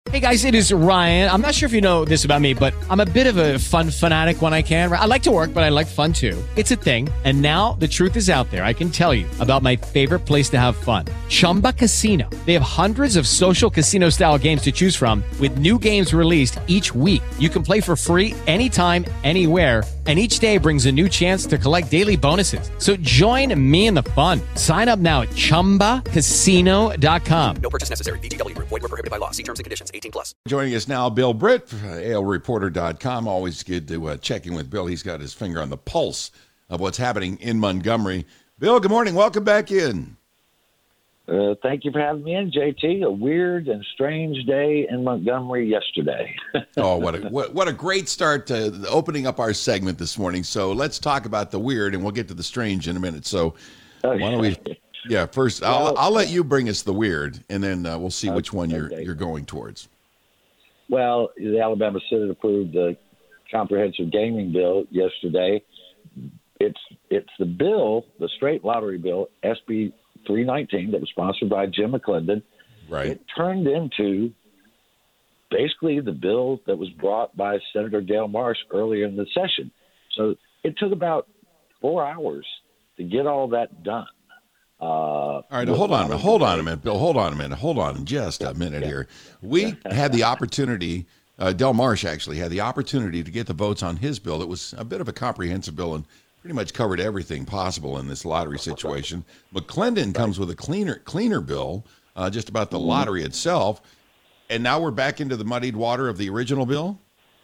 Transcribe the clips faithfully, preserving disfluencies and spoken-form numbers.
Hey guys, it is Ryan. I'm not sure if you know this about me, but I'm a bit of a fun fanatic when I can. I like to work, but I like fun too. It's a thing. And now the truth is out there. I can tell you about my favorite place to have fun. Chumba Casino. They have hundreds of social casino style games to choose from with new games released each week. You can play for free anytime, anywhere. And each day brings a new chance to collect daily bonuses. So join me in the fun. Sign up now at chumba casino dot com. No purchase necessary. V G W. Void where prohibited by law. See terms and conditions. eighteen plus. Joining us now, Bill Britt, A L reporter dot com. Always good to uh, check in with Bill. He's got his finger on the pulse of what's happening in Montgomery. Bill, good morning. Welcome back in. Uh, thank you for having me in, J T. A weird and strange day in Montgomery yesterday. oh, what a what, what a great start to opening up our segment this morning. So let's talk about the weird, and we'll get to the strange in a minute. So why don't we? Yeah, first I'll well, I'll let you bring us the weird, and then uh, we'll see which okay, one you're you're going towards. Well, the Alabama Senate approved the comprehensive gaming bill yesterday. It's it's the bill, the straight lottery bill, S B three nineteen, that was sponsored by Jim McClendon. Right. It turned into basically the bill that was brought by Senator Dale Marsh earlier in the session. So it took about four hours to get all that done. Uh, all right, hold on a minute. Hold on a minute, Bill. Hold on a minute. Hold on just a minute here. We had the opportunity, uh, Del Marsh actually had the opportunity to get the votes on his bill. It was a bit of a comprehensive bill and pretty much covered everything possible in this lottery situation. McClendon comes with a cleaner cleaner bill, uh, just about the lottery itself. And now we're back into the muddied water of the original bill?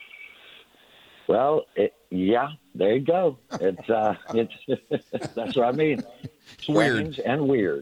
Well, it, yeah, there you go. It's uh, it's that's what I mean. Strange weird. and weird.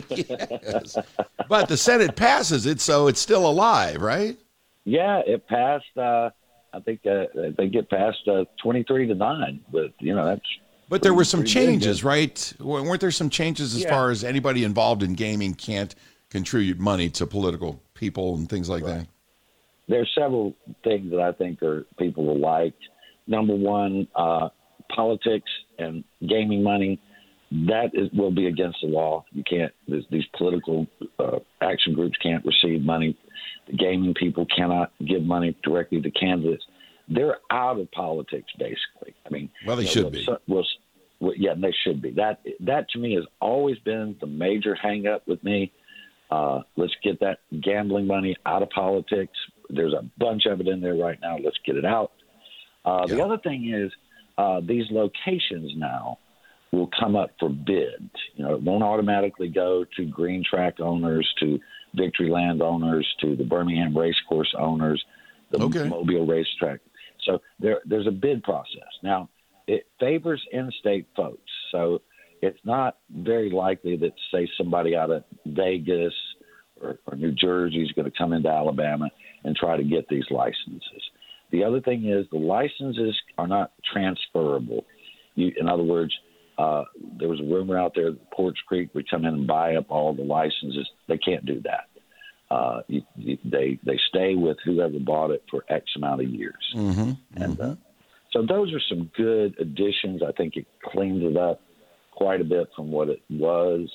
Yes. But the Senate passes it, so it's still alive, right? Yeah, it passed. Uh, I think uh, they get past uh, twenty-three to nine, but you know that's. But there were some changes, good. right? Weren't there some changes as yeah. far as anybody involved in gaming can't contribute money to political people and things like right. that? There's several things that I think are people will like. Number one, uh, politics and gaming money. That is, will be against the law. You can't. These political uh, action groups can't receive money. The gaming people cannot give money directly to candidates. They're out of politics, basically. I mean, well, they you know, should be. Well, well, yeah, they should be. That that to me has always been the major hang-up with me. Uh, let's get that gambling money out of politics. There's a bunch of it in there right now. Let's get it out. Uh, yeah. The other thing is uh, these locations now will come up for bid. You know, it won't automatically go to Green Track owners, to Victory Land owners, to the Birmingham Racecourse owners, the okay. Mobile Racetrack. So there, there's a bid process. Now, it favors in-state folks. So it's not very likely that, say, somebody out of Vegas or, or New Jersey is going to come into Alabama and try to get these licenses. The other thing is the licenses are not transferable. You, in other words, Uh, there was a rumor out there that Porch Creek would come in and buy up all the licenses. They can't do that. Uh, you, you, they they stay with whoever bought it for X amount of years. Mm-hmm, and mm-hmm. Uh, so those are some good additions. I think it cleans it up quite a bit from what it was.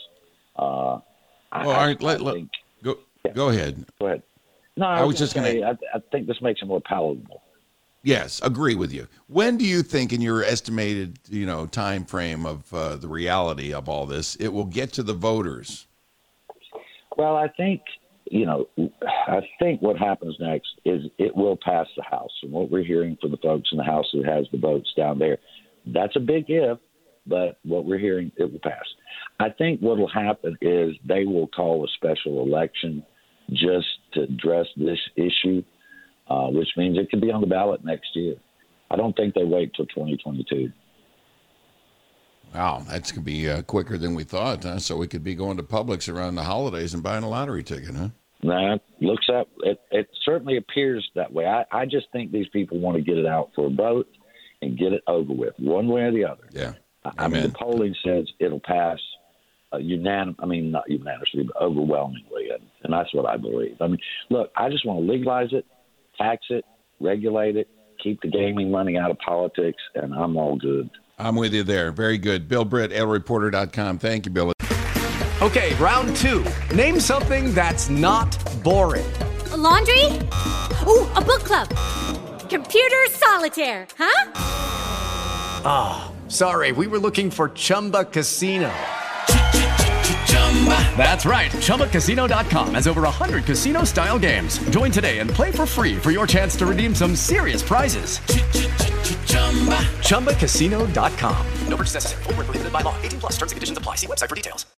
Uh, I, well, all right, I, let, I let, think, go, yeah. go ahead. Go ahead. No, I, I was, was just going to say, I, I think this makes it more palatable. Yes, agree with you. When do you think, in your estimated, you know, time frame of uh, the reality of all this, it will get to the voters? Well, I think, you know, I think what happens next is it will pass the House. And what we're hearing from the folks in the House who has the votes down there, that's a big if, but what we're hearing, it will pass. I think what will happen is they will call a special election just to address this issue. Uh, which means it could be on the ballot next year. I don't think they wait till twenty twenty-two. Wow, that's going to be uh, quicker than we thought, huh? So we could be going to Publix around the holidays and buying a lottery ticket, huh? That looks up. It, it certainly appears that way. I, I just think these people want to get it out for a vote and get it over with, one way or the other. Yeah. I, I mean, the polling says it'll pass uh, unanim- I mean, not unanimously, but overwhelmingly, and, and that's what I believe. I mean, look, I just want to legalize it, tax it, regulate it, keep the gaming money out of politics, and I'm all good. I'm with you there. Very good. Bill Britt, A L reporter dot com. Thank you, Bill. Okay, round two. Name something that's not boring. A laundry? Ooh, a book club. Computer solitaire, huh? Ah, oh, sorry, we were looking for Chumba Casino. That's right, Chumba Casino dot com has over one hundred casino-style games. Join today and play for free for your chance to redeem some serious prizes. Chumba Casino dot com. No purchase necessary. Void where prohibited by law. eighteen plus. Terms and conditions apply. See website for details.